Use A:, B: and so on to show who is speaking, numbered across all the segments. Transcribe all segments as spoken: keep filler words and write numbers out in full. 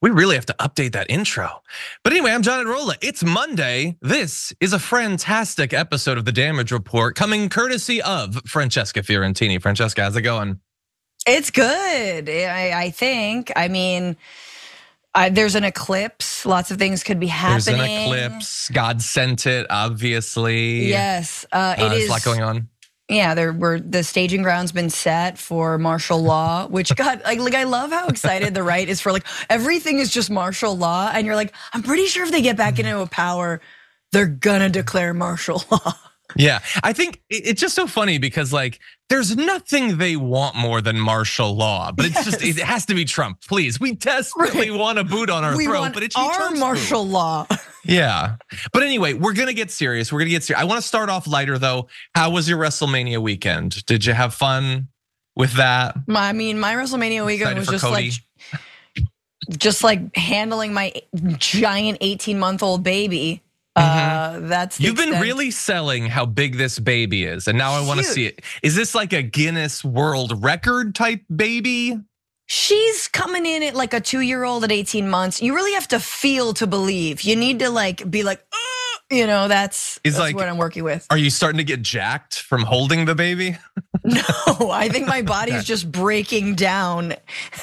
A: We really have to update that intro. But anyway, I'm John Enrola. It's Monday. This is a fantastic episode of The Damage Report coming courtesy of Francesca Fiorentini. Francesca, how's it going?
B: It's good, I, I think. I mean, I, there's an eclipse. Lots of things could be happening.
A: There's an eclipse. God sent it, obviously.
B: Yes, uh, it
A: uh,
B: is.
A: There's a lot going on.
B: Yeah, there were the staging ground's been set for martial law, which God, like, like I love how excited the right is for like everything is just martial law, and you're like, I'm pretty sure if they get back into a power, they're gonna declare martial law.
A: Yeah, I think it's just so funny because like there's nothing they want more than martial law, but it's yes. just it has to be Trump. Please, we desperately right. want a boot on our
B: we
A: throat,
B: want
A: but it's
B: our
A: Trump's
B: martial
A: boot.
B: law.
A: Yeah, but anyway, we're gonna get serious. We're gonna get serious. I want to start off lighter though. How was your WrestleMania weekend? Did you have fun with that?
B: My, I mean, my WrestleMania weekend was just
A: Cody?
B: like, just like handling my giant eighteen month old baby. Mm-hmm. Uh, that's
A: You've
B: extent.
A: been really selling how big this baby is, and now I want to see it. Is this like a Guinness World Record type baby?
B: She's coming in at like a two year old at eighteen months. You really have to feel to believe. You need to like be like, uh, you know, that's, that's
A: like,
B: what I'm working with.
A: Are you starting to get jacked from holding the baby?
B: No, I think my body's okay. just breaking down.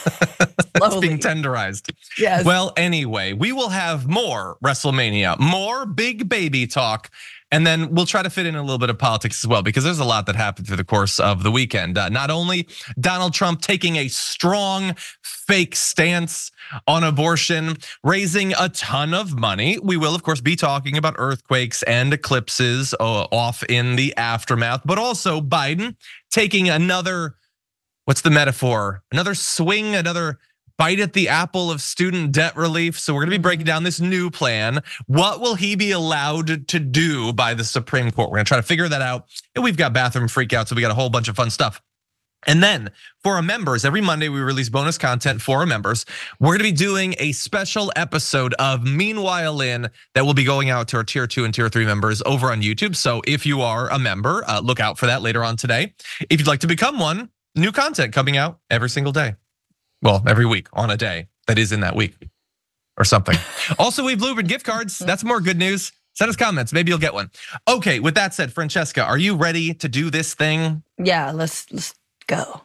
A: It's being tenderized.
B: Yes.
A: Well, anyway, we will have more WrestleMania, more big baby talk. And then we'll try to fit in a little bit of politics as well, because there's a lot that happened through the course of the weekend. Uh, not only Donald Trump taking a strong fake stance on abortion, raising a ton of money. We will, of course, be talking about earthquakes and eclipses off in the aftermath, but also Biden taking another, what's the metaphor? Another swing, another bite at the apple of student debt relief. So we're gonna be breaking down this new plan. What will he be allowed to do by the Supreme Court? We're gonna try to figure that out. And we've got bathroom freakouts, so we got a whole bunch of fun stuff. And then for our members, every Monday we release bonus content for our members. We're gonna be doing a special episode of Meanwhile In that will be going out to our tier two and tier three members over on YouTube. So if you are a member, look out for that later on today. If you'd like to become one, new content coming out every single day. Well, every week on a day that is in that week or something. Also, we've Bluebird gift cards. That's more good news. Send us comments, maybe you'll get one. Okay, with that said, Francesca, are you ready to do this thing?
B: Yeah, let's let's go.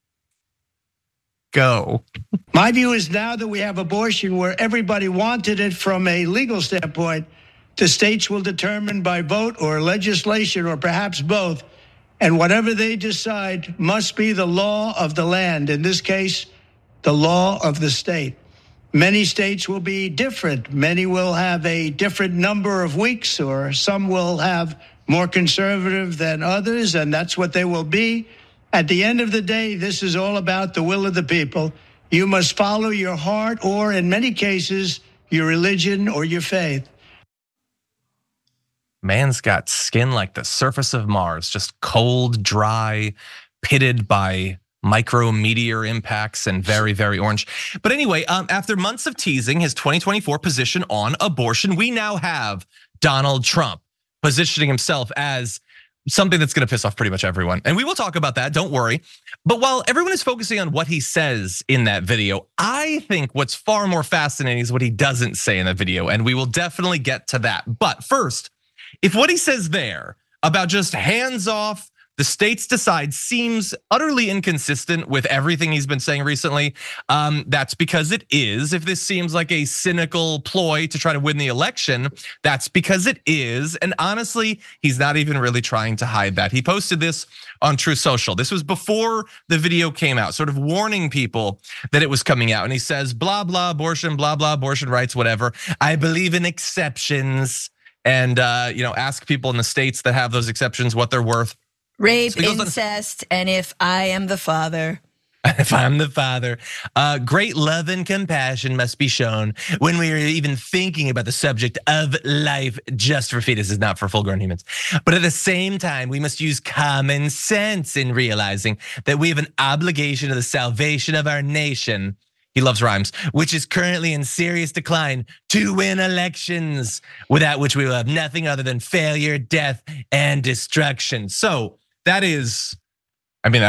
A: Go.
C: My view is now that we have abortion where everybody wanted it from a legal standpoint, the states will determine by vote or legislation or perhaps both, and whatever they decide must be the law of the land. In this case, the law of the state. Many states will be different. Many will have a different number of weeks, or some will have more conservative than others, and that's what they will be. At the end of the day, this is all about the will of the people. You must follow your heart, or in many cases, your religion or your faith.
A: Man's got skin like the surface of Mars, just cold, dry, pitted by micrometeor impacts and very, very orange. But anyway, um, after months of teasing his twenty twenty-four position on abortion, we now have Donald Trump positioning himself as something that's gonna piss off pretty much everyone. And we will talk about that, don't worry. But while everyone is focusing on what he says in that video, I think what's far more fascinating is what he doesn't say in that video. And we will definitely get to that. But first, if what he says there about just hands off, the states decide seems utterly inconsistent with everything he's been saying recently, um, that's because it is. If this seems like a cynical ploy to try to win the election, that's because it is. And honestly, he's not even really trying to hide that. He posted this on Truth Social. This was before the video came out, sort of warning people that it was coming out. And he says, blah, blah, abortion, blah, blah, abortion rights, whatever. I believe in exceptions. And you know, ask people in the states that have those exceptions what they're worth.
B: Rape, so incest, and if I am the father.
A: If I'm the father, uh, great love and compassion must be shown when we are even thinking about the subject of life just for fetuses, not for full-grown humans. But at the same time, we must use common sense in realizing that we have an obligation to the salvation of our nation. He loves rhymes, which is currently in serious decline, to win elections, without which we will have nothing other than failure, death, and destruction. So that is, I mean, that's not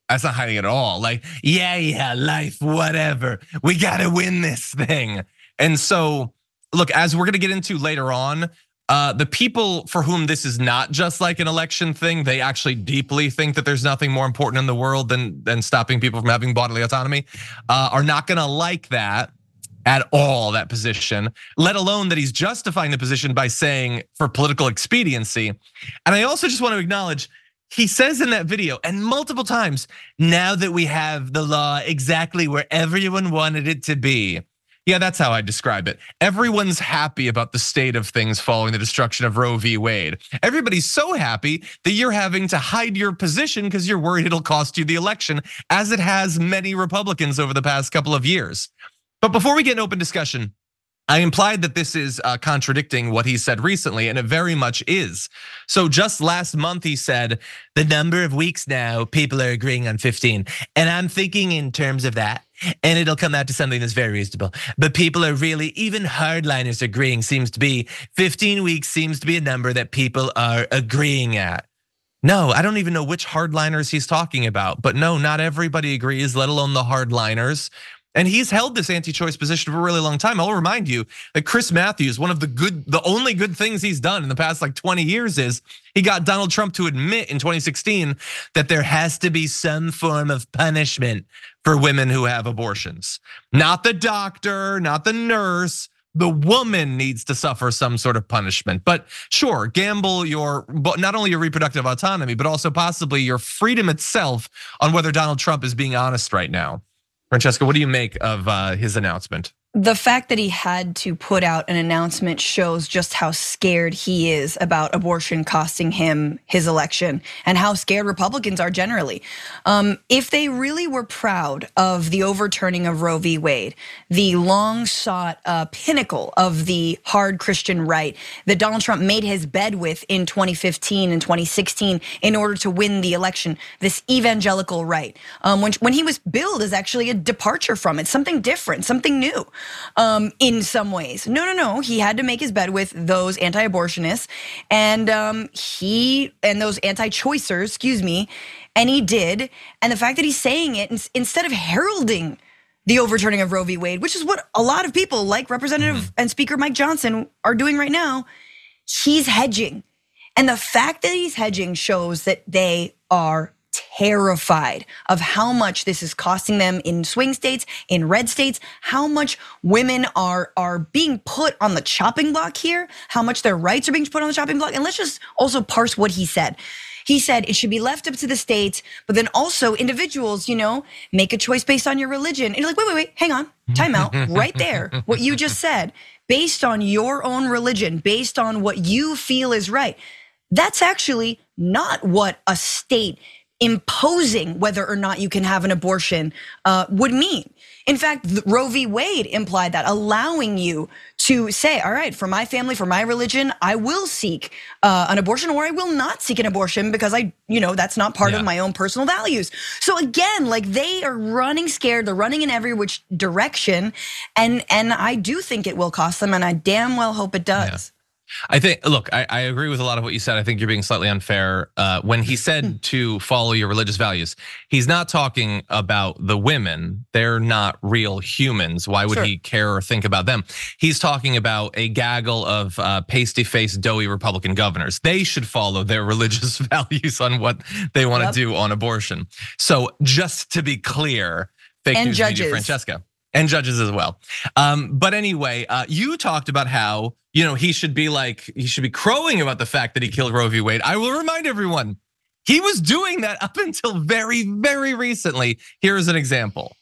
A: That's not hiding at all. Like, yeah, yeah, life, whatever. We gotta win this thing. And so, look, as we're gonna get into later on, uh, the people for whom this is not just like an election thing, they actually deeply think that there's nothing more important in the world than, than stopping people from having bodily autonomy, uh, are not gonna like that at all, that position, let alone that he's justifying the position by saying for political expediency. And I also just want to acknowledge, he says in that video, and multiple times, now that we have the law exactly where everyone wanted it to be. Yeah, that's how I describe it. Everyone's happy about the state of things following the destruction of Roe v. Wade. Everybody's so happy that you're having to hide your position because you're worried it'll cost you the election, as it has many Republicans over the past couple of years. But before we get an open discussion, I implied that this is contradicting what he said recently, and it very much is. So just last month, he said, the number of weeks now, people are agreeing on fifteen. And I'm thinking in terms of that, and it'll come out to something that's very reasonable. But people are really, even hardliners agreeing seems to be, fifteen weeks seems to be a number that people are agreeing at. No, I don't even know which hardliners he's talking about. But no, not everybody agrees, let alone the hardliners. And he's held this anti-choice position for a really long time. I'll remind you that Chris Matthews, one of the good, the only good things he's done in the past like twenty years is he got Donald Trump to admit in twenty sixteen that there has to be some form of punishment for women who have abortions. Not the doctor, not the nurse, the woman needs to suffer some sort of punishment. But sure, gamble your, not only your reproductive autonomy, but also possibly your freedom itself on whether Donald Trump is being honest right now. Francesca, what do you make of his announcement?
B: The fact that he had to put out an announcement shows just how scared he is about abortion costing him his election, and how scared Republicans are generally. Um, if they really were proud of the overturning of Roe v. Wade, the long sought uh, pinnacle of the hard Christian right that Donald Trump made his bed with in twenty fifteen and twenty sixteen in order to win the election, this evangelical right, um, when, when he was billed as actually a departure from it, something different, something new. Um, in some ways. No, no, no, he had to make his bed with those anti-abortionists and um, he, and those anti-choicers, excuse me, and he did. And the fact that he's saying it instead of heralding the overturning of Roe v. Wade, which is what a lot of people like Representative mm-hmm. and Speaker Mike Johnson are doing right now, he's hedging. And the fact that he's hedging shows that they are terrified of how much this is costing them in swing states, in red states, how much women are are being put on the chopping block here, how much their rights are being put on the chopping block. And let's just also parse what he said. He said it should be left up to the states, but then also individuals, you know, make a choice based on your religion. And you're like, wait, wait, wait, hang on, time out, right there, what you just said, based on your own religion, based on what you feel is right. That's actually not what a state imposing whether or not you can have an abortion uh, would mean. In fact, Roe v. Wade implied that, allowing you to say, all right, for my family, for my religion, I will seek uh, an abortion, or I will not seek an abortion because I, you know, that's not part yeah. of my own personal values. So again, like they are running scared, they're running in every which direction, and and I do think it will cost them, and I damn well hope it does.
A: Yeah. I think, look, I, I agree with a lot of what you said. I think you're being slightly unfair. Uh, when he said to follow your religious values, he's not talking about the women. They're not real humans. Why would sure. he care or think about them? He's talking about a gaggle of uh, pasty-faced, doughy Republican governors. They should follow their religious values on what they want to yep. do on abortion. So just to be clear, fake
B: and
A: news
B: judges.
A: media Francesca. And judges as well. Um, but anyway, uh, you talked about how, you know, he should be like, he should be crowing about the fact that he killed Roe v. Wade. I will remind everyone, he was doing that up until very, very recently. Here is an example.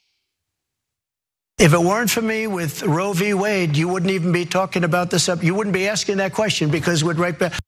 C: If it weren't for me with Roe v. Wade, you wouldn't even be talking about this up. You wouldn't be asking that question because we'd right back.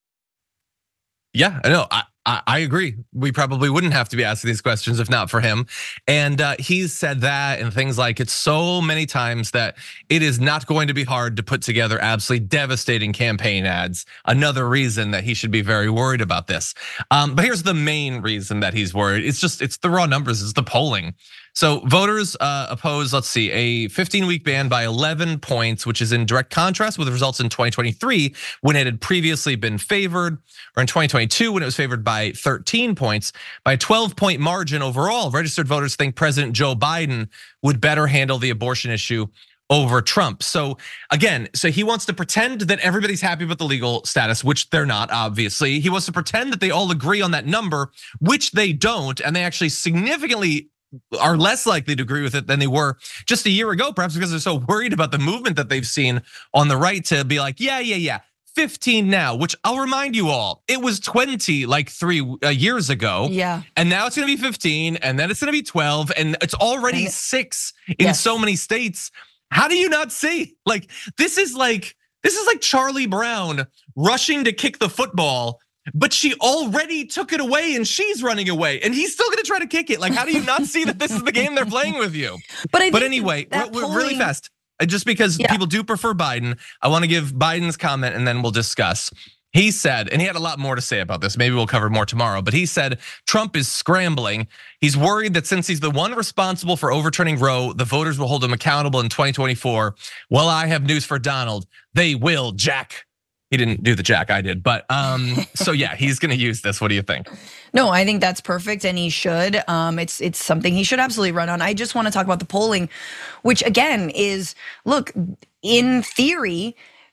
A: Yeah, I know. I, I agree. We probably wouldn't have to be asking these questions if not for him. And uh, he's said that and things like it so many times that it is not going to be hard to put together absolutely devastating campaign ads. Another reason that he should be very worried about this. Um, but here's the main reason that he's worried. It's just, it's the raw numbers, it's the polling. So voters uh, oppose, let's see, a fifteen-week ban by eleven points, which is in direct contrast with the results in twenty twenty-three when it had previously been favored, or in twenty twenty-two when it was favored by thirteen points. By a twelve-point margin overall, registered voters think President Joe Biden would better handle the abortion issue over Trump. So again, so he wants to pretend that everybody's happy with the legal status, which they're not, obviously. He wants to pretend that they all agree on that number, which they don't, and they actually significantly are less likely to agree with it than they were just a year ago, perhaps because they're so worried about the movement that they've seen on the right to be like, yeah, yeah, yeah, fifteen now, which I'll remind you all, it was twenty like three years ago.
B: Yeah.
A: And now it's gonna be fifteen, and then it's gonna be twelve, and it's already and, six in yes. so many states. How do you not see? Like, this is like, this is like Charlie Brown rushing to kick the football, but she already took it away and she's running away and he's still gonna try to kick it. Like, how do you not see that this is the game they're playing with you?
B: But, I
A: but anyway, we're, we're really fast. Just because yeah. people do prefer Biden, I wanna give Biden's comment and then we'll discuss. He said, and he had a lot more to say about this, maybe we'll cover more tomorrow, but he said Trump is scrambling. He's worried that since he's the one responsible for overturning Roe, the voters will hold him accountable in twenty twenty-four. Well, I have news for Donald. They will, Jack. He didn't do the Jack, I did. But um, so yeah, he's gonna use this. What do you think?
B: No, I think that's perfect and he should. Um, it's it's something he should absolutely run on. I just wanna talk about the polling, which again is, look, in theory,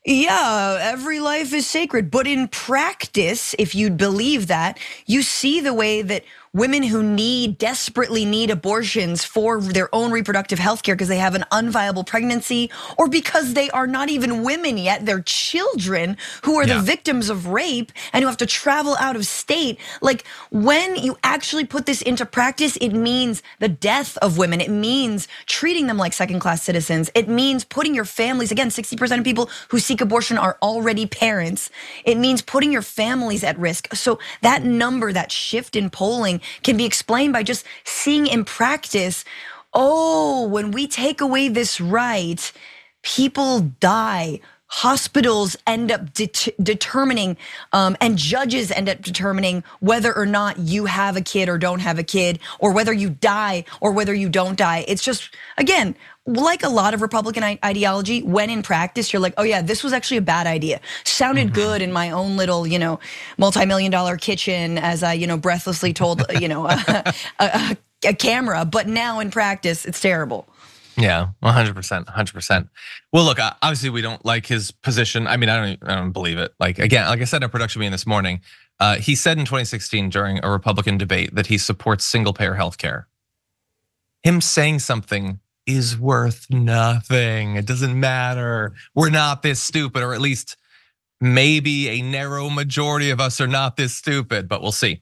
B: yeah, every life is sacred. But in practice, if you believe that, you see the way that women who need, desperately need abortions for their own reproductive health care because they have an unviable pregnancy or because they are not even women yet, they're children who are yeah. the victims of rape and who have to travel out of state. Like, when you actually put this into practice, it means the death of women. It means treating them like second-class citizens. It means putting your families, again, sixty percent of people who seek abortion are already parents. It means putting your families at risk. So that number, that shift in polling can be explained by just seeing in practice, oh, when we take away this right, people die. Hospitals end up det determining, um, and judges end up determining whether or not you have a kid or don't have a kid, or whether you die or whether you don't die. It's just, again, like a lot of Republican ideology, when in practice, you're like, oh yeah, this was actually a bad idea. Sounded mm-hmm. good in my own little, you know, multi-million dollar kitchen as I, you know, breathlessly told, you know, a, a, a camera, but now in practice, it's terrible.
A: Yeah, one hundred percent, one hundred percent. Well, look, obviously we don't like his position. I mean, I don't, I don't believe it. Like, again, like I said in a production meeting this morning, uh, he said in twenty sixteen during a Republican debate that he supports single-payer healthcare. Him saying something is worth nothing. It doesn't matter. We're not this stupid, or at least maybe a narrow majority of us are not this stupid, but we'll see.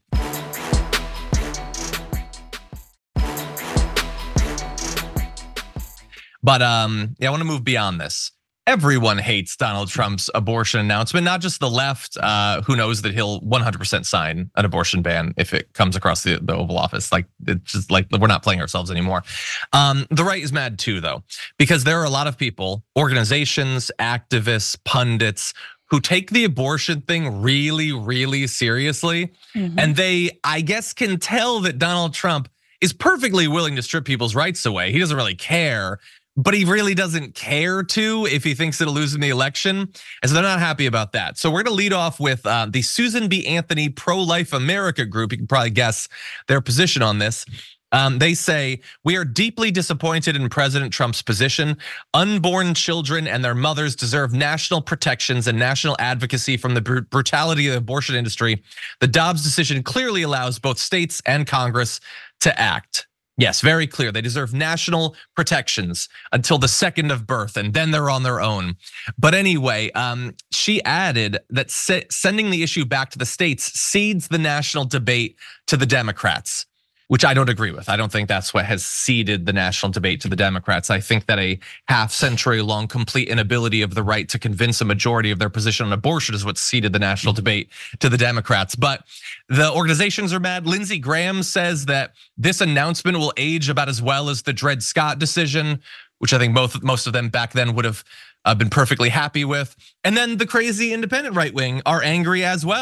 A: But um, yeah, I want to move beyond this. Everyone hates Donald Trump's abortion announcement, not just the left, uh, who knows that he'll one hundred percent sign an abortion ban if it comes across the, the Oval Office. Like, it's just like, we're not playing ourselves anymore. Um, the right is mad too, though, because there are a lot of people, organizations, activists, pundits, who take the abortion thing really, really seriously. Mm-hmm. And they, I guess, can tell that Donald Trump is perfectly willing to strip people's rights away. He doesn't really care. But he really doesn't care to if he thinks it'll lose in the election. And so they're not happy about that. So we're gonna lead off with uh, the Susan B. Anthony Pro-Life America group. You can probably guess their position on this. Um, they say, we are deeply disappointed in President Trump's position. Unborn children and their mothers deserve national protections and national advocacy from the br brutality of the abortion industry. The Dobbs decision clearly allows both states and Congress to act. Yes, very clear. They deserve national protections until the second of birth, and then they're on their own. But anyway, um, she added that sending the issue back to the states cedes the national debate to the Democrats, which I don't agree with. I don't think that's what has ceded the national debate to the Democrats. I think that a half century long complete inability of the right to convince a majority of their position on abortion is what ceded the national debate to the Democrats. But the organizations are mad. Lindsey Graham says that this announcement will age about as well as the Dred Scott decision, which I think both, most of them back then would have been perfectly happy with. And then the crazy independent right wing are angry as well.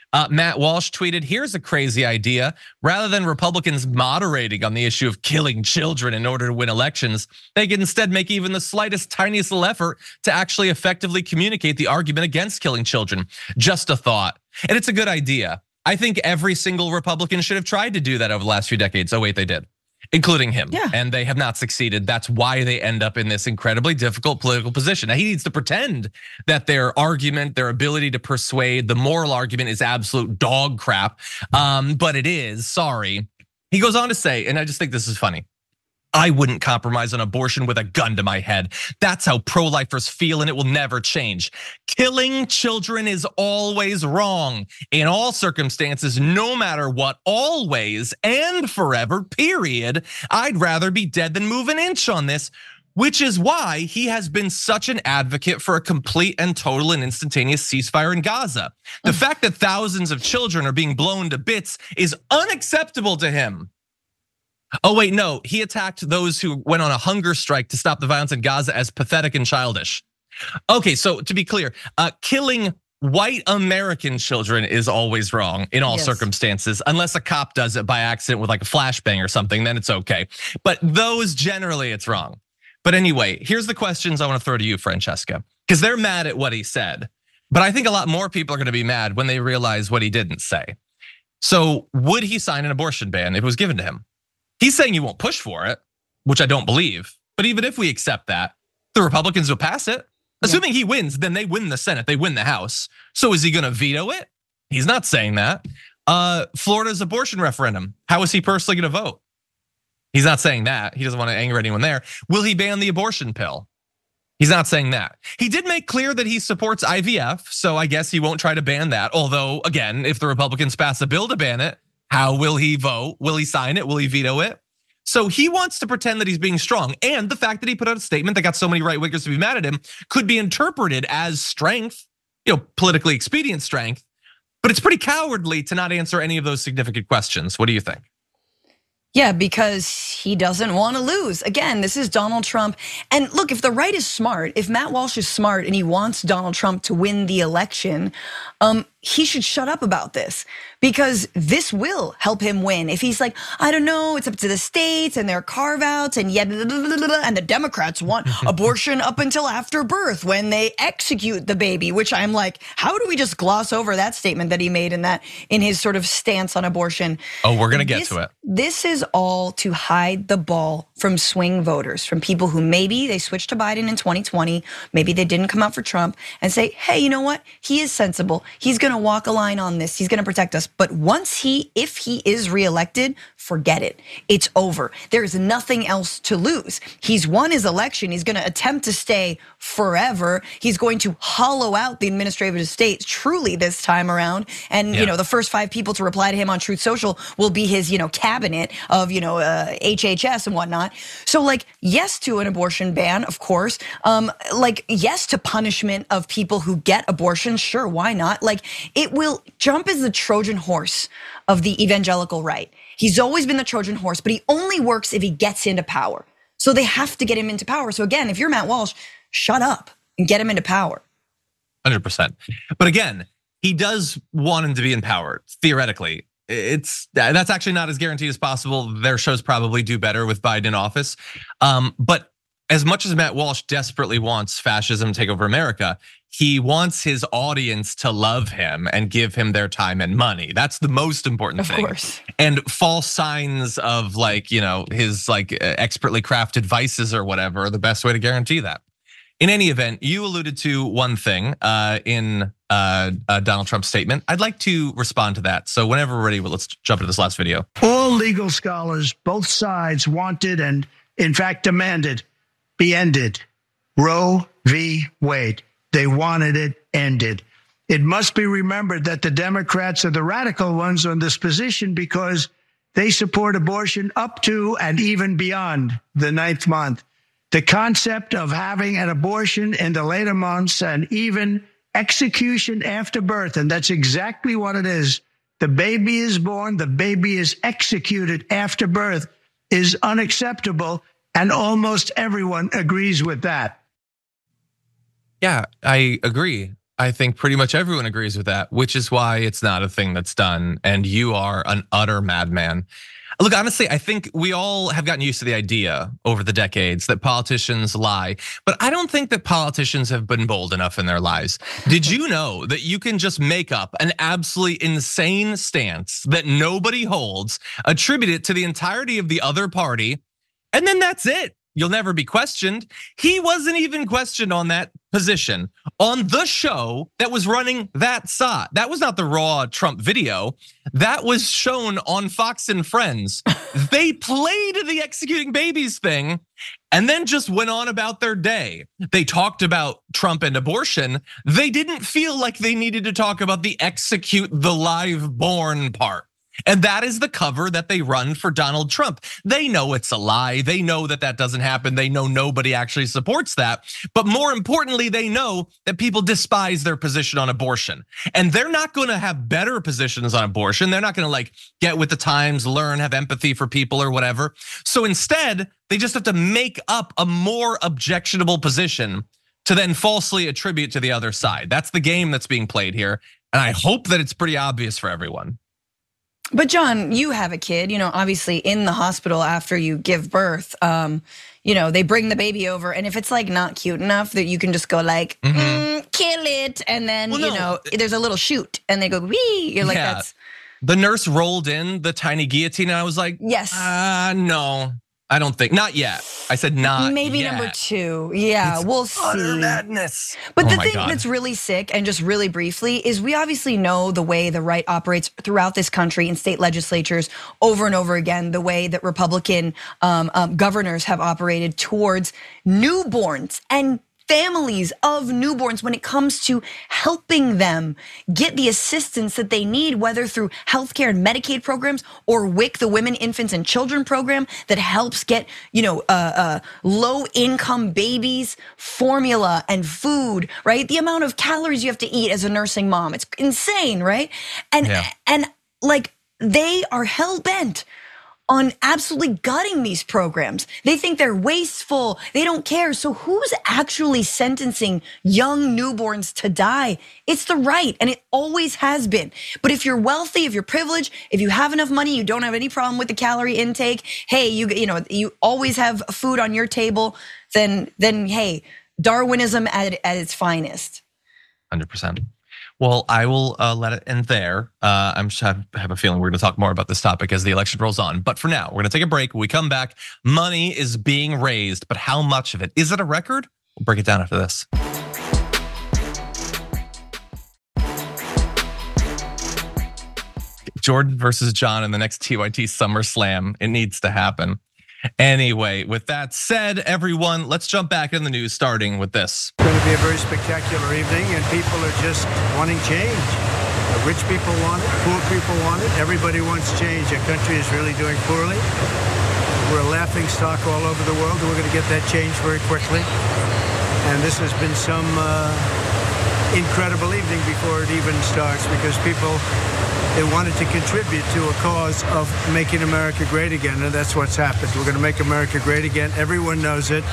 A: Uh, Matt Walsh tweeted, here's a crazy idea. Rather than Republicans moderating on the issue of killing children in order to win elections, they could instead make even the slightest, tiniest little effort to actually effectively communicate the argument against killing children. Just a thought. And it's a good idea. I think every single Republican should have tried to do that over the last few decades. Oh wait, they did. Including him,
B: yeah.
A: And they have not succeeded. That's why they end up in this incredibly difficult political position. Now he needs to pretend that their argument, their ability to persuade, the moral argument is absolute dog crap, um, but it is, sorry. He goes on to say, and I just think this is funny, I wouldn't compromise on abortion with a gun to my head. That's how pro-lifers feel and it will never change. Killing children is always wrong in all circumstances, no matter what, always and forever, period. I'd rather be dead than move an inch on this, which is why he has been such an advocate for a complete and total and instantaneous ceasefire in Gaza. The fact that thousands of children are being blown to bits is unacceptable to him. Oh wait, no, he attacked those who went on a hunger strike to stop the violence in Gaza as pathetic and childish. Okay, so to be clear, uh, killing white American children is always wrong in all yes. circumstances, unless a cop does it by accident with like a flashbang or something, then it's okay. But those generally it's wrong. But anyway, here's the questions I want to throw to you, Francesca, because they're mad at what he said. But I think a lot more people are gonna be mad when they realize what he didn't say. So would he sign an abortion ban if it was given to him? He's saying he won't push for it, which I don't believe. But even if we accept that, the Republicans will pass it. Assuming he wins, then they win the Senate, they win the House. So is he gonna veto it? He's not saying that. Uh, Florida's abortion referendum, how is he personally gonna vote? He's not saying that. He doesn't want to anger anyone there. Will he ban the abortion pill? He's not saying that. He did make clear that he supports I V F, so I guess he won't try to ban that. Although, again, if the Republicans pass a bill to ban it, how will he vote? Will he sign it? Will he veto it? So he wants to pretend that he's being strong. And the fact that he put out a statement that got so many right wingers to be mad at him could be interpreted as strength, you know, politically expedient strength. But it's pretty cowardly to not answer any of those significant questions. What do you think?
B: Yeah, because he doesn't want to lose. Again, this is Donald Trump. And look, if the right is smart, if Matt Walsh is smart and he wants Donald Trump to win the election, um, he should shut up about this, because this will help him win. If he's like, I don't know, it's up to the states and their carve outs and yet, and the Democrats want abortion up until after birth when they execute the baby, which I'm like, how do we just gloss over that statement that he made in that, in his sort of stance on abortion?
A: Oh, we're gonna get
B: this,
A: to it.
B: This is all to hide the ball from swing voters, from people who maybe they switched to Biden in twenty twenty, maybe they didn't come out for Trump, and say, hey, you know what? He is sensible. He's gonna walk a line on this. He's gonna protect us. But once he, if he is reelected, forget it. It's over. There is nothing else to lose. He's won his election. He's gonna attempt to stay forever. He's going to hollow out the administrative state truly this time around. And yeah. you know, the first five people to reply to him on Truth Social will be his, you know, cabinet of, you know, uh, H H S and whatnot. So like, yes to an abortion ban, of course. Um, like, yes to punishment of people who get abortions. Sure, why not? Like, it will, Trump is the Trojan horse of the evangelical right. He's always been the Trojan horse, but he only works if he gets into power. So they have to get him into power. So again, if you're Matt Walsh, shut up and get him into power.
A: one hundred percent. But again, he does want him to be in power, theoretically. It's that's actually not as guaranteed as possible. Their shows probably do better with Biden in office. Um, but as much as Matt Walsh desperately wants fascism to take over America, he wants his audience to love him and give him their time and money. That's the most important thing.
B: Of course.
A: And false signs of like, you know, his like expertly crafted vices or whatever are the best way to guarantee that. In any event, you alluded to one thing in Donald Trump's statement. I'd like to respond to that. So whenever we're ready, let's jump into this last video.
C: All legal scholars, both sides wanted and in fact demanded be ended. Roe v. Wade. They wanted it ended. It must be remembered that the Democrats are the radical ones on this position because they support abortion up to and even beyond the ninth month. The concept of having an abortion in the later months and even execution after birth, and that's exactly what it is. The baby is born, the baby is executed after birth, is unacceptable, and almost everyone agrees with that.
A: Yeah, I agree. I think pretty much everyone agrees with that, which is why it's not a thing that's done. And you are an utter madman. Look, honestly, I think we all have gotten used to the idea over the decades that politicians lie, but I don't think that politicians have been bold enough in their lies. Did you know that you can just make up an absolutely insane stance that nobody holds, attribute it to the entirety of the other party, and then that's it? You'll never be questioned. He wasn't even questioned on that position on the show that was running that S O T. That was not the raw Trump video. That was shown on Fox and Friends. They played the executing babies thing and then just went on about their day. They talked about Trump and abortion. They didn't feel like they needed to talk about the execute the live born part. And that is the cover that they run for Donald Trump. They know it's a lie. They know that that doesn't happen. They know nobody actually supports that. But more importantly, they know that people despise their position on abortion. And they're not gonna have better positions on abortion. They're not gonna like get with the times, learn, have empathy for people or whatever. So instead, they just have to make up a more objectionable position to then falsely attribute to the other side. That's the game that's being played here. And I hope that it's pretty obvious for everyone.
B: But John, you have a kid, you know, obviously in the hospital after you give birth, um, you know, they bring the baby over, and if it's like not cute enough that you can just go like, mm-hmm. mm, kill it, and then, well, you no. know, there's a little shoot, and they go, wee, you're like, yeah. that's.
A: The nurse rolled in the tiny guillotine, and I was like,
B: yes.
A: Uh, no. I don't think, not yet. I said not
B: Maybe
A: yet.
B: number two, yeah,
A: it's
B: we'll see.
A: Utter madness.
B: But
A: oh
B: the thing
A: God.
B: that's really sick, and just really briefly, is we obviously know the way the right operates throughout this country in state legislatures over and over again, the way that Republican um, um, governors have operated towards newborns and families of newborns when it comes to helping them get the assistance that they need, whether through healthcare and Medicaid programs or W I C, the Women, Infants, and Children program that helps get, you know, uh, uh, low-income babies formula and food, right? The amount of calories you have to eat as a nursing mom, it's insane, right? And yeah. and like they are hell-bent on absolutely gutting these programs. They think they're wasteful, they don't care. So who's actually sentencing young newborns to die? It's the right, and it always has been. But if you're wealthy, if you're privileged, if you have enough money, you don't have any problem with the calorie intake, hey, you you know, you always have food on your table, then then hey, Darwinism at, at its finest.
A: one hundred percent. Well, I will uh, let it end there. Uh, I'm just have, have a feeling we're going to talk more about this topic as the election rolls on. But for now, we're going to take a break. When we come back, money is being raised, but how much of it? Is it a record? We'll break it down after this. Jordan versus John in the next T Y T SummerSlam. It needs to happen. Anyway, with that said, everyone, let's jump back in the news, starting with this.
C: It's going to be a very spectacular evening, and people are just wanting change. The rich people want it, poor people want it, everybody wants change. Our country is really doing poorly. We're a laughing stock all over the world, and we're going to get that change very quickly. And this has been some uh, incredible evening before it even starts, because people, they wanted to contribute to a cause of making America great again, and that's what's happened. We're going to make America great again. Everyone knows it.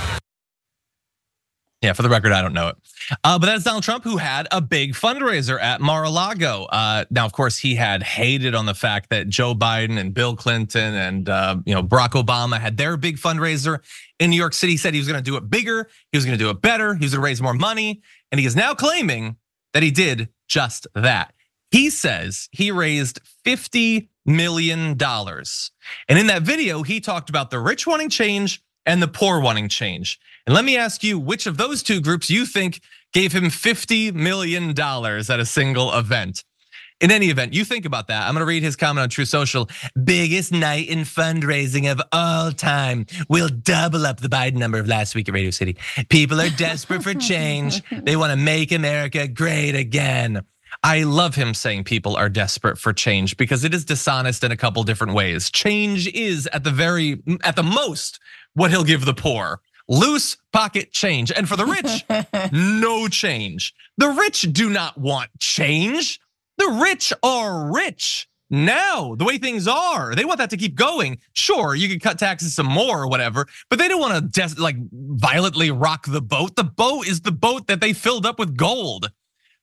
A: Yeah, for the record, I don't know it. Uh, but that's Donald Trump, who had a big fundraiser at Mar-a-Lago. Uh, now, of course, he had hated on the fact that Joe Biden and Bill Clinton and uh, you know Barack Obama had their big fundraiser in New York City. He said he was going to do it bigger, he was going to do it better, he was going to raise more money, and he is now claiming that he did just that. He says he raised fifty million dollars. And in that video, he talked about the rich wanting change and the poor wanting change. And let me ask you, which of those two groups you think gave him fifty million dollars at a single event? In any event, you think about that. I'm gonna read his comment on True Social. Biggest night in fundraising of all time. We'll double up the Biden number of last week at Radio City. People are desperate for change. They wanna make America great again. I love him saying people are desperate for change because it is dishonest in a couple different ways. Change is at the very, at the most, what he'll give the poor. Loose pocket change. And for the rich, no change. The rich do not want change. The rich are rich now, the way things are. They want that to keep going. Sure, you can cut taxes some more or whatever, but they don't want to like violently rock the boat. The boat is the boat that they filled up with gold.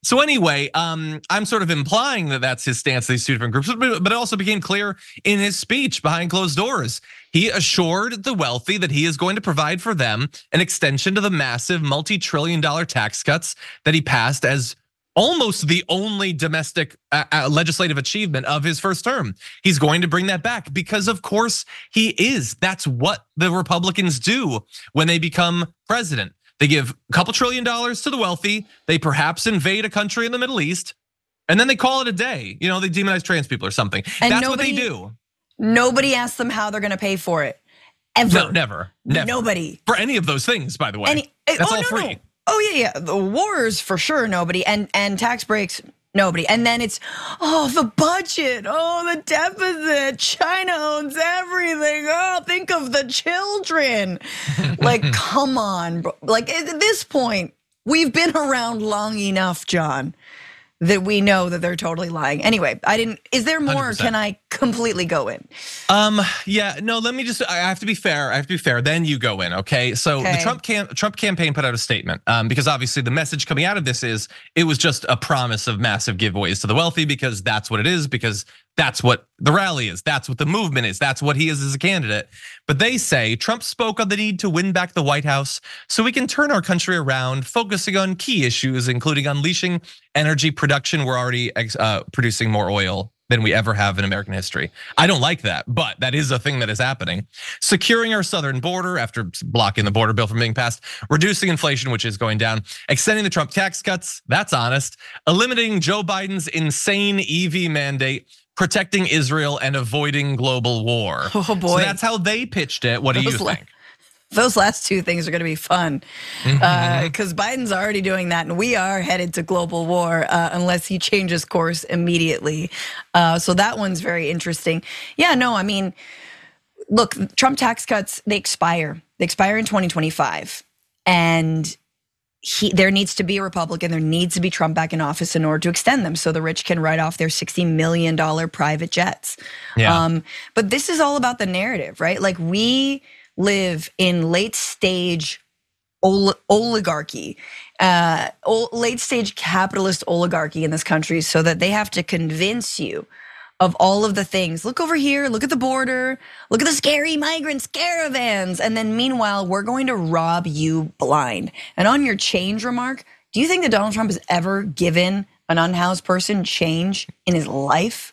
A: So anyway, um, I'm sort of implying that that's his stance, these two different groups, but it also became clear in his speech behind closed doors. He assured the wealthy that he is going to provide for them an extension to the massive multi-trillion dollar tax cuts that he passed as almost the only domestic uh, legislative achievement of his first term. He's going to bring that back because of course he is. That's what the Republicans do when they become president. They give a couple trillion dollars to the wealthy. They perhaps invade a country in the Middle East, and then they call it a day. You know, they demonize trans people or something.
B: And
A: That's
B: nobody,
A: what they do.
B: Nobody asks them how they're going to pay for it. Ever.
A: No, never, never.
B: Nobody.
A: For any of those things, by the way. Any, That's
B: oh,
A: all
B: no,
A: free.
B: No. Oh yeah, yeah. The wars for sure, nobody. And and tax breaks, nobody. And then it's, oh, the budget, oh, the deficit. China owns everything. Oh, think of the children. Like, come on, bro. Like at this point, we've been around long enough, John, that we know that they're totally lying. Anyway, I didn't, is there more?
A: one hundred percent.
B: Can I completely go in?
A: Um, yeah, no, let me just, I have to be fair. I have to be fair. Then you go in, okay? So
B: okay.
A: the Trump cam, Trump campaign put out a statement um, because obviously the message coming out of this is it was just a promise of massive giveaways to the wealthy because that's what it is, because that's what the rally is. That's what the movement is. That's what he is as a candidate. But they say Trump spoke on the need to win back the White House so we can turn our country around, focusing on key issues, including unleashing energy production. We're already uh, producing more oil than we ever have in American history. I don't like that, but that is a thing that is happening. Securing our southern border after blocking the border bill from being passed, reducing inflation, which is going down, extending the Trump tax cuts, that's honest, eliminating Joe Biden's insane E V mandate, protecting Israel and avoiding global war.
B: Oh boy.
A: So that's how they pitched it. What do you think?
B: Those last two things are going to be fun because uh, Biden's already doing that, and we are headed to global war uh, unless he changes course immediately. Uh, so that one's very interesting. Yeah, no, I mean, look, Trump tax cuts, they expire. They expire in twenty twenty-five, and he, there needs to be a Republican, there needs to be Trump back in office in order to extend them so the rich can write off their sixty million dollar private jets.
A: Yeah.
B: Um, but this is all about the narrative, right? Like we live in late stage oligarchy, uh, late stage capitalist oligarchy in this country so that they have to convince you of all of the things. Look over here, look at the border, look at the scary migrants caravans. And then meanwhile, we're going to rob you blind. And on your change remark, do you think that Donald Trump has ever given an unhoused person change in his life?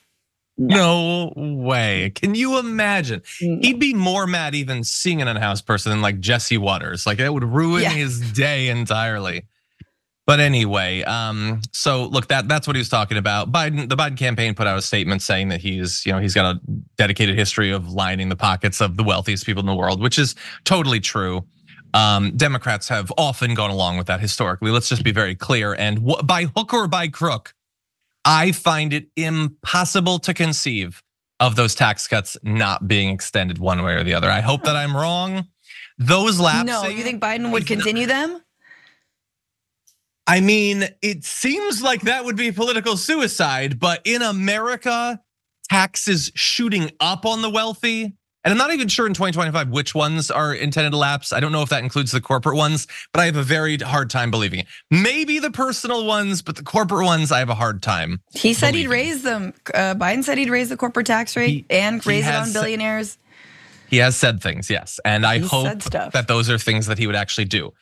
A: No. no way. Can you imagine? No. He'd be more mad even seeing an unhoused person than like Jesse Waters. Like that would ruin yeah. his day entirely. But anyway, um, so look, that that's what he was talking about. Biden, the Biden campaign put out a statement saying that he's, you know, he's got a dedicated history of lining the pockets of the wealthiest people in the world, which is totally true. Um, Democrats have often gone along with that historically. Let's just be very clear. And by hook or by crook, I find it impossible to conceive of those tax cuts not being extended one way or the other. I hope that I'm wrong. Those lapsing.
B: No, you think Biden would continue them?
A: I mean, it seems like that would be political suicide, but in America, taxes shooting up on the wealthy. And I'm not even sure in twenty twenty-five which ones are intended to lapse. I don't know if that includes the corporate ones, but I have a very hard time believing it. Maybe the personal ones, but the corporate ones, I have a hard time.
B: He said he'd raise them. Uh, Biden said he'd raise the corporate tax rate he, and raise it on billionaires.
A: He has said things, yes. And I he hope that those are things that he would actually do.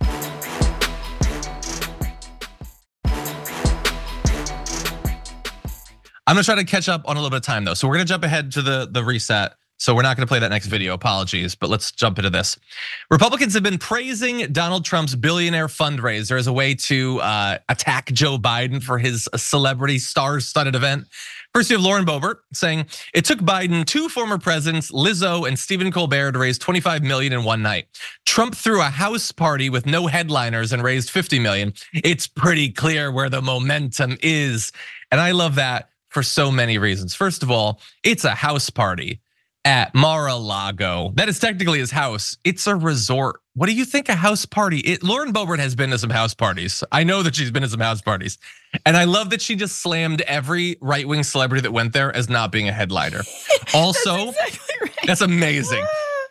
A: I'm gonna try to catch up on a little bit of time though. So we're gonna jump ahead to the, the reset. So we're not gonna play that next video, apologies, but let's jump into this. Republicans have been praising Donald Trump's billionaire fundraiser as a way to uh, attack Joe Biden for his celebrity star-studded event. First, you have Lauren Boebert saying, it took Biden two former presidents, Lizzo and Stephen Colbert, to raise twenty-five million in one night. Trump threw a house party with no headliners and raised fifty million. It's pretty clear where the momentum is. And I love that for so many reasons. First of all, it's a house party at Mar-a-Lago. That is technically his house. It's a resort. What do you think a house party? It, Lauren Boebert has been to some house parties. I know that she's been to some house parties. And I love that she just slammed every right-wing celebrity that went there as not being a headliner. Also,
B: that's exactly right.
A: That's amazing.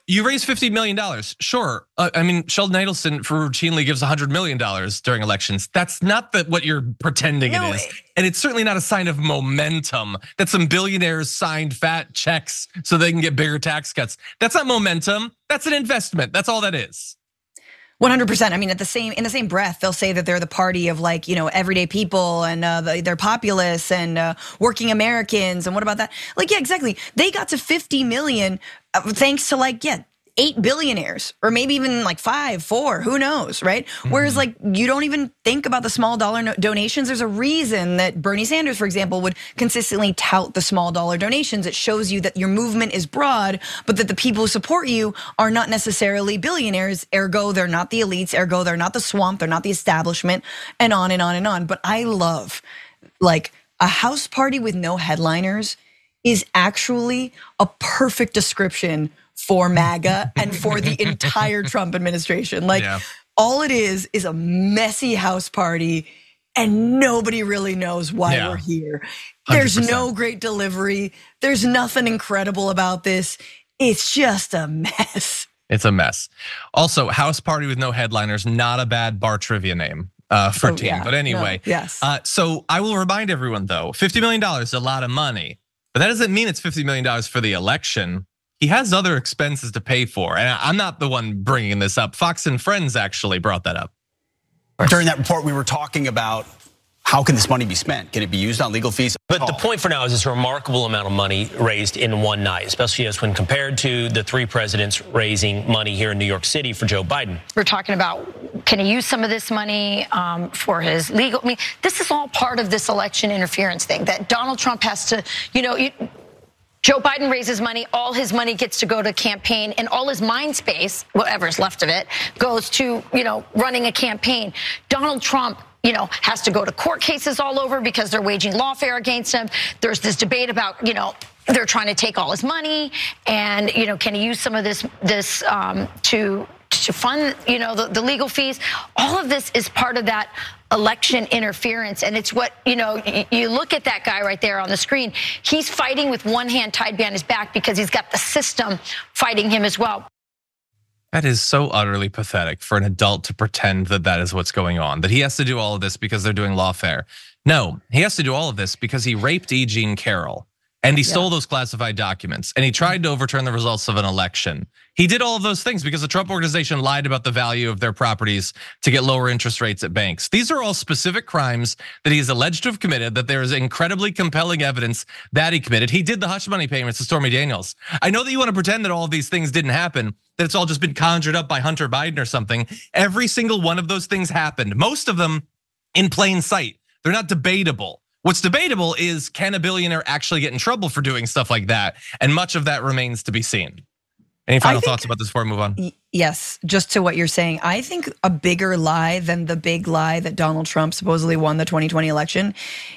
A: You raise fifty million dollars, sure. Uh, I mean, Sheldon Adelson routinely gives one hundred million dollars during elections. That's not the, what you're pretending
B: No,
A: it is.
B: it-
A: And it's certainly not a sign of momentum that some billionaires signed fat checks so they can get bigger tax cuts. That's not momentum, that's an investment. That's all that is.
B: one hundred percent. I mean, at the same in the same breath, they'll say that they're the party of like, you know, everyday people and uh, they're populists and uh, working Americans. And what about that? Like, yeah, exactly. They got to fifty million uh, thanks to like, yeah, eight billionaires or maybe even like five, four, who knows, right? Mm-hmm. Whereas like you don't even think about the small dollar no- donations. There's a reason that Bernie Sanders, for example, would consistently tout the small dollar donations. It shows you that your movement is broad, but that the people who support you are not necessarily billionaires. Ergo, they're not the elites. Ergo, they're not the swamp. They're not the establishment, and on and on and on. But I love like a house party with no headliners is actually a perfect description for MAGA and for the entire Trump administration. Like yeah. all it is is a messy house party and nobody really knows why yeah. we're here. one hundred percent. There's no great delivery. There's nothing incredible about this. It's just a mess.
A: It's a mess. Also, house party with no headliners, not a bad bar trivia name. Uh, for
B: oh,
A: team,
B: yeah.
A: but anyway,
B: no, yes.
A: Uh, so I will remind everyone though, fifty million dollars is a lot of money, but that doesn't mean it's fifty million dollars for the election. He has other expenses to pay for, and I'm not the one bringing this up. Fox and Friends actually brought that up.
D: During that report, we were talking about how can this money be spent? Can it be used on legal fees?
E: But the point for now is it's a remarkable amount of money raised in one night, especially as when compared to the three presidents raising money here in New York City for Joe Biden.
F: We're talking about, can he use some of this money um, for his legal, I mean, this is all part of this election interference thing that Donald Trump has to, you know, you, Joe Biden raises money, all his money gets to go to campaign, and all his mind space, whatever's left of it, goes to, you know, running a campaign. Donald Trump, you know, has to go to court cases all over because they're waging lawfare against him. There's this debate about, you know, they're trying to take all his money, and, you know, can he use some of this this um, to to fund, you know, the, the legal fees? All of this is part of that election interference, and it's what, you know, you look at that guy right there on the screen. He's fighting with one hand tied behind his back because he's got the system fighting him as well.
A: That is so utterly pathetic for an adult to pretend that that is what's going on, that he has to do all of this because they're doing lawfare. No, he has to do all of this because he raped E. Jean Carroll. And he stole yeah. those classified documents, and he tried to overturn the results of an election. He did all of those things because the Trump organization lied about the value of their properties to get lower interest rates at banks. These are all specific crimes that he is alleged to have committed, that there is incredibly compelling evidence that he committed. He did the hush money payments to Stormy Daniels. I know that you want to pretend that all of these things didn't happen, that it's all just been conjured up by Hunter Biden or something. Every single one of those things happened, most of them in plain sight. They're not debatable. What's debatable is, can a billionaire actually get in trouble for doing stuff like that? And much of that remains to be seen. Any final think, thoughts about this before we move on?
B: Yes, just to what you're saying. I think a bigger lie than the big lie that Donald Trump supposedly won the twenty twenty election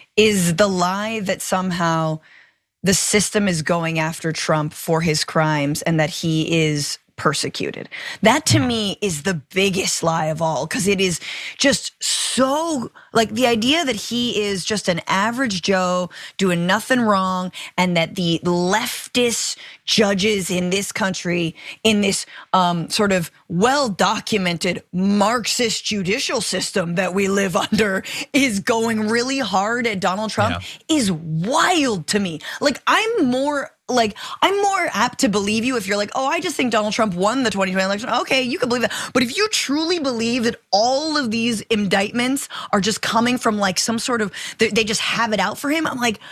B: is the lie that somehow the system is going after Trump for his crimes and that he is persecuted. That to me is the biggest lie of all, because it is just so, like, the idea that he is just an average Joe doing nothing wrong, and that the leftist judges in this country, in this um, sort of well-documented Marxist judicial system that we live under, is going really hard at Donald Trump yeah. is wild to me. Like, I'm more Like, I'm more apt to believe you if you're like, oh, I just think Donald Trump won the twenty twenty election. Okay, you can believe that. But if you truly believe that all of these indictments are just coming from like some sort of, they just have it out for him, I'm like,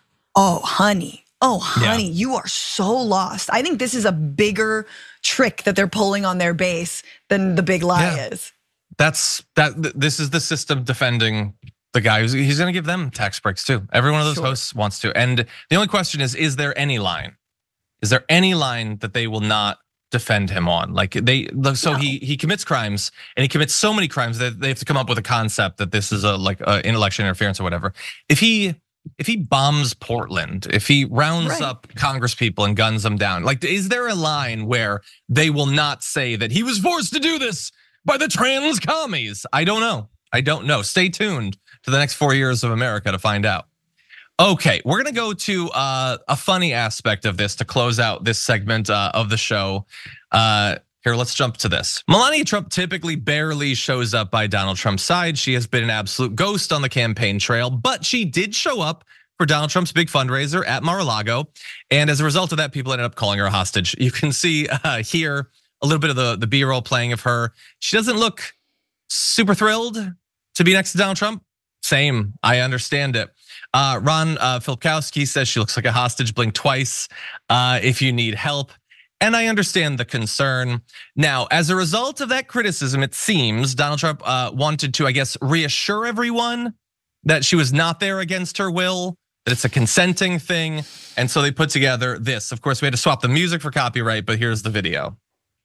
B: oh, honey, oh, honey, yeah. you are so lost. I think this is a bigger trick that they're pulling on their base than the big lie yeah. is.
A: That's, that. This is the system defending the guy who's he's going to give them tax breaks too. Every one of those sure. hosts wants to. And the only question is, is there any line? Is there any line that they will not defend him on? Like they, so no. he he commits crimes, and he commits so many crimes that they have to come up with a concept that this is a like a, an election interference or whatever. If he if he bombs Portland, if he rounds right. up Congress people and guns them down, like is there a line where they will not say that he was forced to do this by the trans commies? I don't know. I don't know. Stay tuned to the next four years of America to find out. Okay, we're gonna go to uh, a funny aspect of this to close out this segment uh, of the show. Uh, here, let's jump to this. Melania Trump typically barely shows up by Donald Trump's side. She has been an absolute ghost on the campaign trail, but she did show up for Donald Trump's big fundraiser at Mar-a-Lago. And as a result of that, people ended up calling her a hostage. You can see uh, here a little bit of the, the B-roll playing of her. She doesn't look super thrilled to be next to Donald Trump. Same, I understand it. Uh, Ron uh, Filipkowski says she looks like a hostage. Blink twice uh, if you need help. And I understand the concern. Now, as a result of that criticism, it seems Donald Trump uh, wanted to, I guess, reassure everyone that she was not there against her will, that it's a consenting thing. And so they put together this. Of course, we had to swap the music for copyright, but here's the video.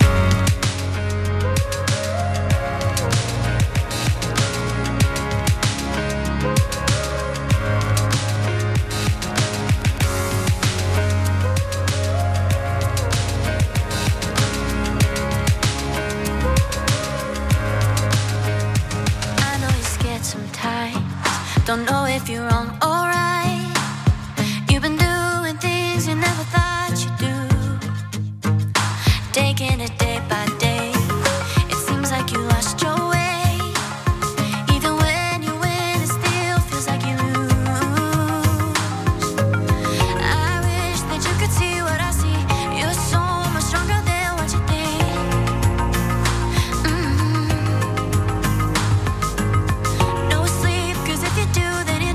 G: Don't know if you're wrong or right. You've been doing things you never thought you'd do. Taking it day by day. It seems like you lost your way. Even when you win, it still feels like you lose. I wish that you could see what I see. You're so much stronger than what you think. Mm-hmm. No sleep, cause if you do,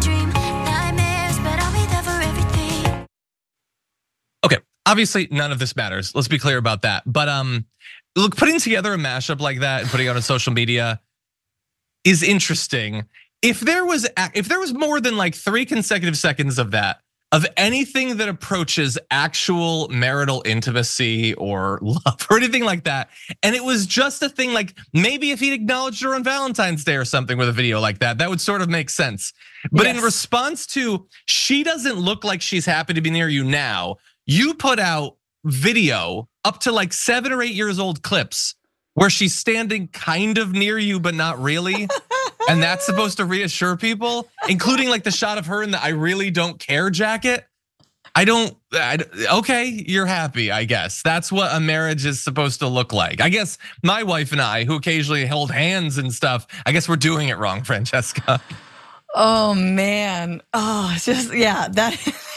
A: obviously, none of this matters. Let's be clear about that. But um, look, putting together a mashup like that and putting it on social media is interesting. If there was if there was more than like three consecutive seconds of that, of anything that approaches actual marital intimacy or love or anything like that, and it was just a thing like maybe if he'd acknowledged her on Valentine's Day or something with a video like that, that would sort of make sense. But yes. In response to she doesn't look like she's happy to be near you now, you put out video up to like seven or eight years old clips where she's standing kind of near you, but not really. And that's supposed to reassure people, including like the shot of her in the I really don't care jacket. I don't, I, okay, you're happy, I guess. That's what a marriage is supposed to look like. I guess my wife and I, who occasionally hold hands and stuff, I guess we're doing it wrong, Francesca.
B: Oh man, oh, it's just, yeah, that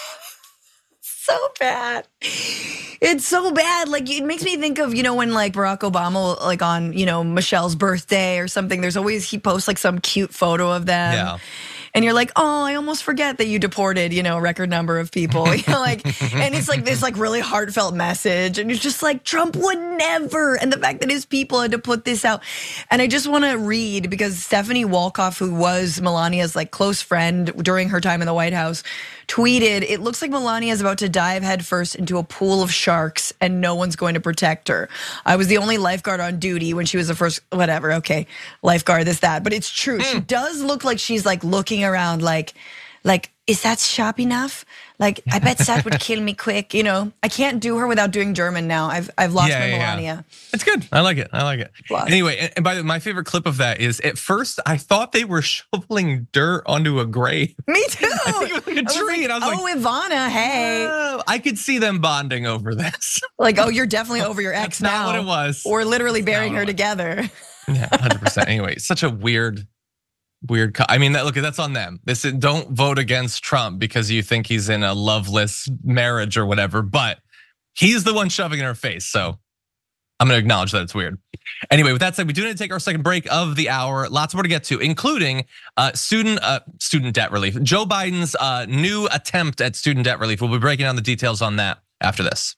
B: so bad. It's so bad. Like it makes me think of, you know, when like Barack Obama, like on, you know, Michelle's birthday or something, there's always, he posts like some cute photo of them.
A: Yeah.
B: And you're like, oh, I almost forget that you deported, you know, a record number of people. You know, like, and it's like this like really heartfelt message. And it's just like, Trump would never. And the fact that his people had to put this out. And I just want to read, because Stephanie Wolkoff, who was Melania's like close friend during her time in the White House, tweeted, it looks like Melania is about to dive headfirst into a pool of sharks and no one's going to protect her. I was the only lifeguard on duty when she was the first, whatever, okay, lifeguard, this, that. But it's true, mm. she does look like she's like looking around like, like, is that sharp enough? Like, I bet that would kill me quick. You know, I can't do her without doing German now. I've I've lost
A: yeah,
B: my
A: yeah,
B: Melania.
A: Yeah. It's good. I like it. I like it.
B: Plus.
A: Anyway, and by the way, my favorite clip of that is at first I thought they were shoveling dirt onto a grave.
B: Me too.
A: I think it was like a tree,
B: like,
A: and I was
B: oh,
A: like,
B: Ivana, hey.
A: Oh, I could see them bonding over this.
B: Like, oh, you're definitely over your ex
A: That's
B: now.
A: not what it was.
B: Or literally burying her together.
A: Yeah, one hundred percent. Anyway, such a weird. Weird. I mean, that look, that's on them. This don't vote against Trump because you think he's in a loveless marriage or whatever, but he's the one shoving in her face. So I'm gonna acknowledge that it's weird. Anyway, with that said, we do need to take our second break of the hour. Lots more to get to, including uh, student uh, student debt relief. Joe Biden's uh, new attempt at student debt relief. We'll be breaking down the details on that after this.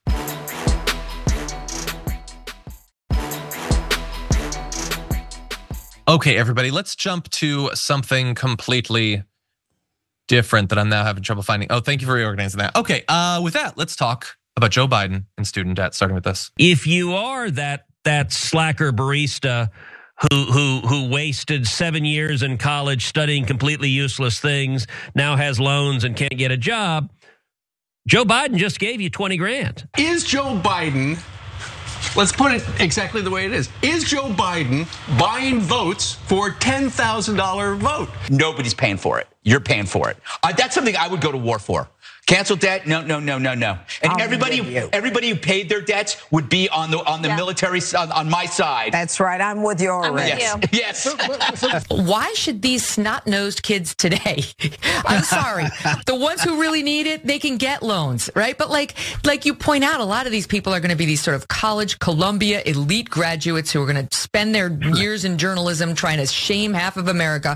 A: Okay, everybody, let's jump to something completely different that I'm now having trouble finding. Oh, thank you for reorganizing that. Okay, uh, with that, let's talk about Joe Biden and student debt, starting with this.
H: If you are that that slacker barista who who who wasted seven years in college studying completely useless things, now has loans and can't get a job, Joe Biden just gave you twenty grand.
I: Is Joe Biden let's put it exactly the way it is. Is Joe Biden buying votes for a ten thousand dollar vote?
J: Nobody's paying for it. You're paying for it. Uh, that's something I would go to war for. Cancel debt? No, no, no, no, no. And
K: I'm
J: everybody,
K: with you.
J: everybody who paid their debts would be on the on the
K: Yeah.
J: military on, on my side.
K: That's right. I'm with you already.
J: Yes, yes.
L: Why should these snot-nosed kids today? I'm sorry. The ones who really need it, they can get loans, right? But like like you point out, a lot of these people are going to be these sort of college, Columbia elite graduates who are going to spend their years in journalism trying to shame half of America.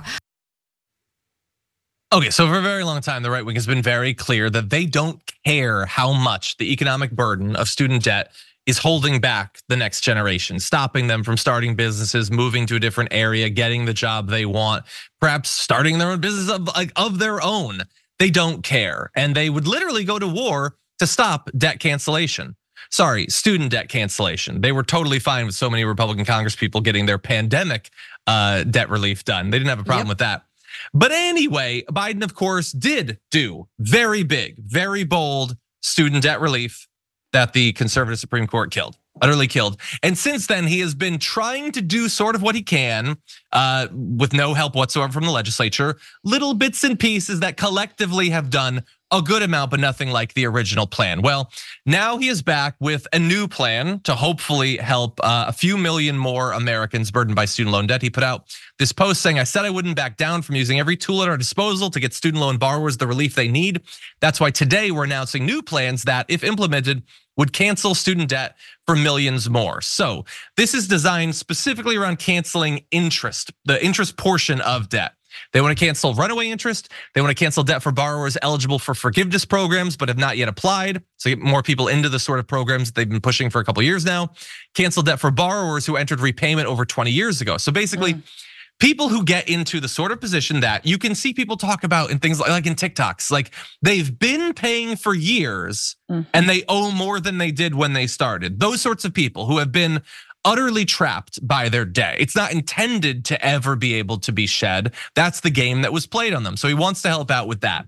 A: Okay, so for a very long time, the right wing has been very clear that they don't care how much the economic burden of student debt is holding back the next generation, stopping them from starting businesses, moving to a different area, getting the job they want, perhaps starting their own business of, like, of their own. They don't care, and they would literally go to war to stop debt cancellation. Sorry, student debt cancellation. They were totally fine with so many Republican Congress people getting their pandemic uh, debt relief done. They didn't have a problem
B: Yep.
A: with that. But anyway, Biden, of course, did do very big, very bold student debt relief that the conservative Supreme Court killed, utterly killed. And since then, he has been trying to do sort of what he can uh, with no help whatsoever from the legislature, little bits and pieces that collectively have done a good amount, but nothing like the original plan. Well, now he is back with a new plan to hopefully help uh, a few million more Americans burdened by student loan debt. He put out this post saying, "I said I wouldn't back down from using every tool at our disposal to get student loan borrowers the relief they need. That's why today we're announcing new plans that, if implemented, would cancel student debt for millions more." So this is designed specifically around canceling interest, the interest portion of debt. They want to cancel runaway interest. They want to cancel debt for borrowers eligible for forgiveness programs but have not yet applied, so get more people into the sort of programs that they've been pushing for a couple years now. Cancel debt for borrowers who entered repayment over twenty years ago. So basically, mm. people who get into the sort of position that you can see people talk about in things like, like in TikToks, like they've been paying for years mm. and they owe more than they did when they started. Those sorts of people who have been utterly trapped by their debt. It's not intended to ever be able to be shed. That's the game that was played on them. So he wants to help out with that.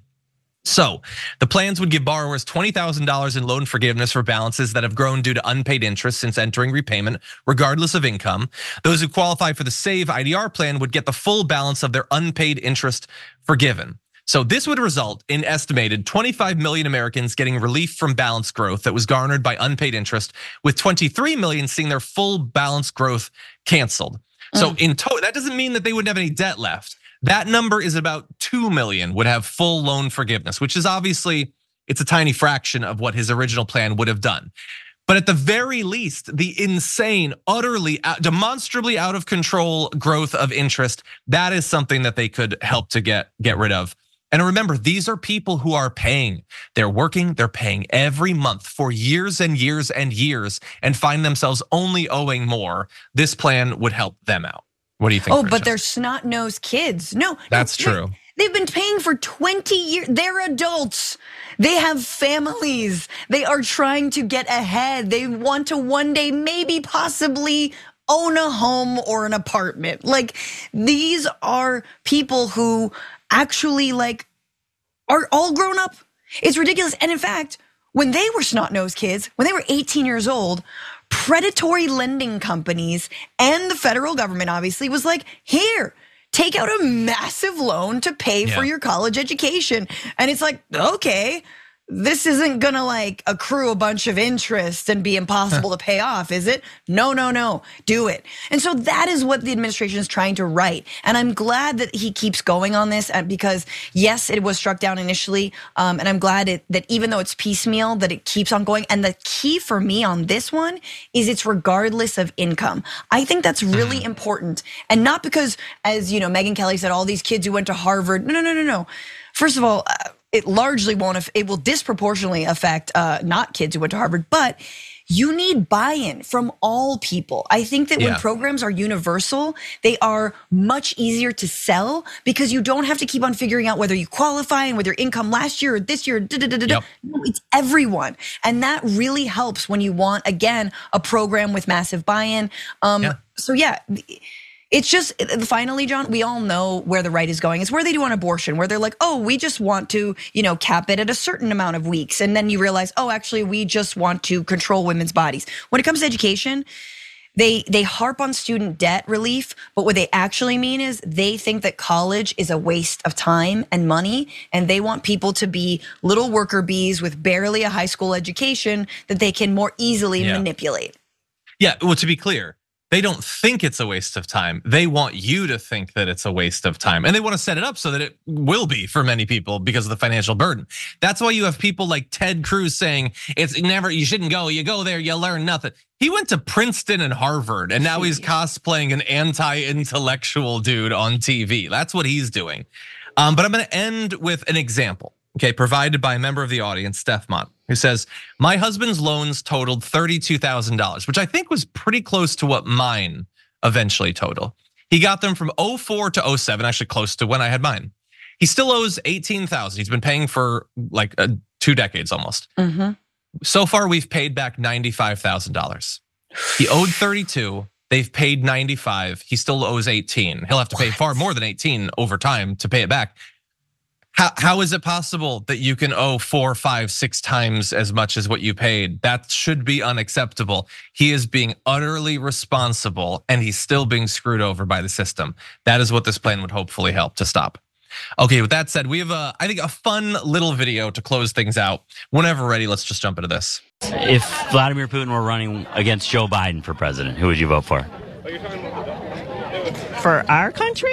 A: So the plans would give borrowers twenty thousand dollars in loan forgiveness for balances that have grown due to unpaid interest since entering repayment, regardless of income. Those who qualify for the SAVE I D R plan would get the full balance of their unpaid interest forgiven. So this would result in estimated twenty-five million Americans getting relief from balance growth that was garnered by unpaid interest, with twenty-three million seeing their full balance growth canceled. So in total, that doesn't mean that they wouldn't have any debt left. That number is about two million would have full loan forgiveness, which is obviously, it's a tiny fraction of what his original plan would have done. But at the very least, the insane, utterly, demonstrably out of control growth of interest, that is something that they could help to get, get rid of. And remember, these are people who are paying. They're working, they're paying every month for years and years and years and find themselves only owing more. This plan would help them out. What do you think?
B: Oh, but they're snot-nosed kids. No,
A: that's
B: no,
A: true.
B: They've been paying for twenty years. They're adults. They have families. They are trying to get ahead. They want to one day, maybe possibly, own a home or an apartment. Like, these are people who actually like are all grown up. It's ridiculous. And in fact, when they were snot-nosed kids, when they were eighteen years old, predatory lending companies and the federal government obviously was like, here, take out a massive loan to pay yeah. for your college education. And it's like, okay, this isn't gonna like accrue a bunch of interest and be impossible to pay off, is it? No, no, no, do it. And so that is what the administration is trying to write. And I'm glad that he keeps going on this because yes, it was struck down initially. And I'm glad it, that even though it's piecemeal, that it keeps on going. And the key for me on this one is it's regardless of income. I think that's really important. And not because, as you know, Megyn Kelly said, all these kids who went to Harvard, no, no, no, no, no. First of all, it largely won't, it will disproportionately affect not kids who went to Harvard, but you need buy-in from all people. I think that yeah. when programs are universal, they are much easier to sell because you don't have to keep on figuring out whether you qualify and whether your income last year or this year, da, da, da, da. Yep. No, it's everyone. And that really helps when you want, again, a program with massive buy-in. Um, yeah. So yeah, It's just, finally, John, we all know where the right is going. It's where they do on abortion, where they're like, oh, we just want to, you know, cap it at a certain amount of weeks. And then you realize, oh, actually, we just want to control women's bodies. When it comes to education, they they harp on student debt relief, but what they actually mean is they think that college is a waste of time and money, and they want people to be little worker bees with barely a high school education that they can more easily yeah. manipulate.
A: Yeah, well, to be clear, they don't think it's a waste of time. They want you to think that it's a waste of time. And they want to set it up so that it will be for many people because of the financial burden. That's why you have people like Ted Cruz saying it's never, you shouldn't go, you go there, you learn nothing. He went to Princeton and Harvard, and now he's cosplaying an anti-intellectual dude on T V. That's what he's doing. Um, but I'm gonna end with an example, okay, provided by a member of the audience, Steph Mont, who says, my husband's loans totaled thirty-two thousand dollars, which I think was pretty close to what mine eventually totaled. He got them from oh four to oh seven, actually close to when I had mine. He still owes eighteen thousand dollars. He's been paying for like two decades almost. Mm-hmm. So far, we've paid back ninety-five thousand dollars. He owed thirty-two, they've paid ninety-five, he still owes eighteen. He'll have to pay far more than eighteen over time to pay it back. How, how is it possible that you can owe four, five, six times as much as what you paid? That should be unacceptable. He is being utterly responsible and he's still being screwed over by the system. That is what this plan would hopefully help to stop. Okay, with that said, we have a, I think, a fun little video to close things out. Whenever ready, let's just jump into this.
K: If Vladimir Putin were running against Joe Biden for president, who would you vote for?
M: For our country?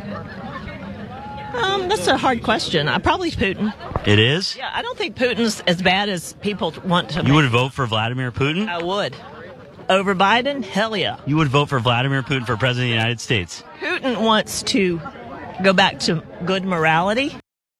M: Um, that's a hard question. I probably Putin.
K: It is?
M: Yeah, I don't think Putin's as bad as people want to.
K: You
M: make.
K: would vote for Vladimir Putin?
M: I would. Over Biden? Hell yeah.
K: You would vote for Vladimir Putin for president of the United States?
M: Putin wants to go back to good morality.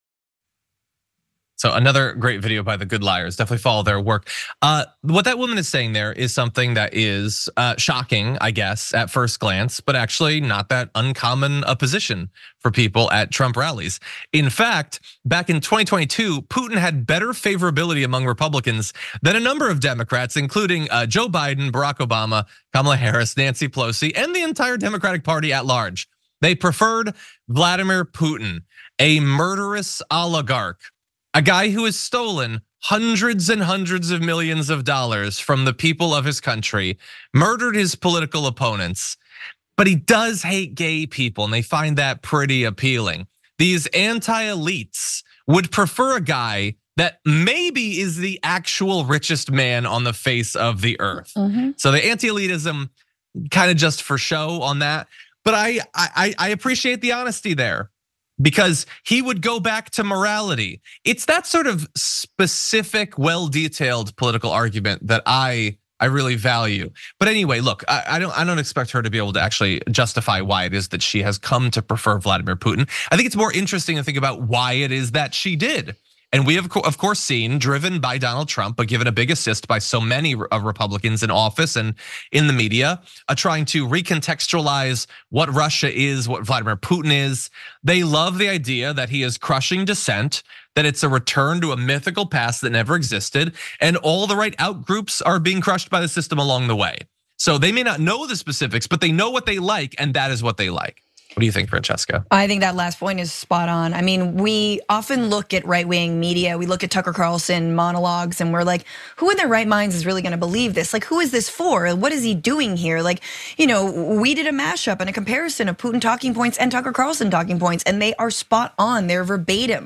A: So another great video by the Good Liars. Definitely follow their work. Uh, what that woman is saying there is something that is uh, shocking, I guess, at first glance, but actually not that uncommon a position for people at Trump rallies. In fact, back in twenty twenty-two, Putin had better favorability among Republicans than a number of Democrats, including Joe Biden, Barack Obama, Kamala Harris, Nancy Pelosi, and the entire Democratic Party at large. They preferred Vladimir Putin, a murderous oligarch, a guy who has stolen hundreds and hundreds of millions of dollars from the people of his country, murdered his political opponents, but he does hate gay people, and they find that pretty appealing. These anti-elites would prefer a guy that maybe is the actual richest man on the face of the earth. Mm-hmm. So the anti-elitism kind of just for show on that, but I, I I appreciate the honesty there. Because he would go back to morality. It's that sort of specific, well-detailed political argument that I I really value. But anyway, look, I, I don't I don't expect her to be able to actually justify why it is that she has come to prefer Vladimir Putin. I think it's more interesting to think about why it is that she did. And we have, of course, seen, driven by Donald Trump, but given a big assist by so many Republicans in office and in the media, uh, trying to recontextualize what Russia is, what Vladimir Putin is. They love the idea that he is crushing dissent, that it's a return to a mythical past that never existed, and all the right out groups are being crushed by the system along the way. So they may not know the specifics, but they know what they like, and that is what they like. What do you think, Francesca?
B: I think that last point is spot on. I mean, we often look at right-wing media, we look at Tucker Carlson monologues, and we're like, who in their right minds is really gonna believe this? Like, who is this for? What is he doing here? Like, you know, we did a mashup and a comparison of Putin talking points and Tucker Carlson talking points, and they are spot on, they're verbatim,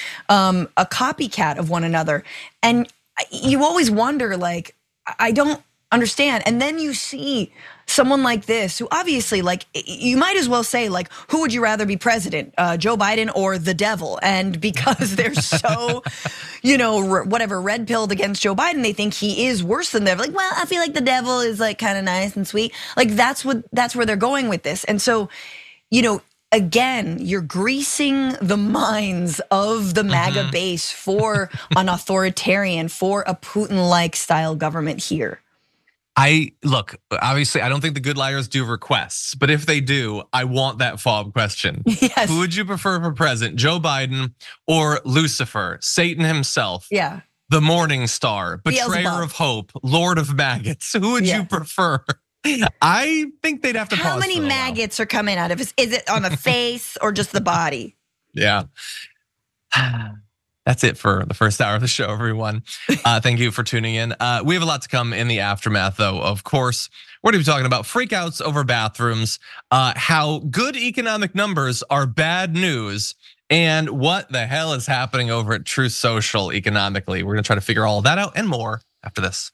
B: um, a copycat of one another. And you always wonder, like, I don't understand. And then you see someone like this, who obviously, like, you might as well say, like, who would you rather be president, uh, Joe Biden or the devil? And because they're so, you know, whatever, red pilled against Joe Biden, they think he is worse than them. Like, well, I feel like the devil is like kind of nice and sweet. Like, that's what that's where they're going with this. And so, you know, again, you're greasing the minds of the MAGA mm-hmm. base for an authoritarian, for a Putin-like style government here.
A: I look, obviously, I don't think the Good Liars do requests, but if they do, I want that follow-up question.
B: Yes.
A: Who would you prefer for president, Joe Biden or Lucifer, Satan himself?
B: Yeah.
A: The morning star, betrayer of hope, Lord of maggots. Who would yeah. you prefer? I think they'd have to
B: How
A: pause
B: many
A: for a while.
B: maggots are coming out of his? Is it on the face or just the body?
A: Yeah. That's it for the first hour of the show, everyone. Uh, thank you for tuning in. Uh, we have a lot to come in the aftermath, though, of course. We're going to be talking about freakouts over bathrooms, uh, how good economic numbers are bad news, and what the hell is happening over at Truth Social economically. We're going to try to figure all that out and more after this.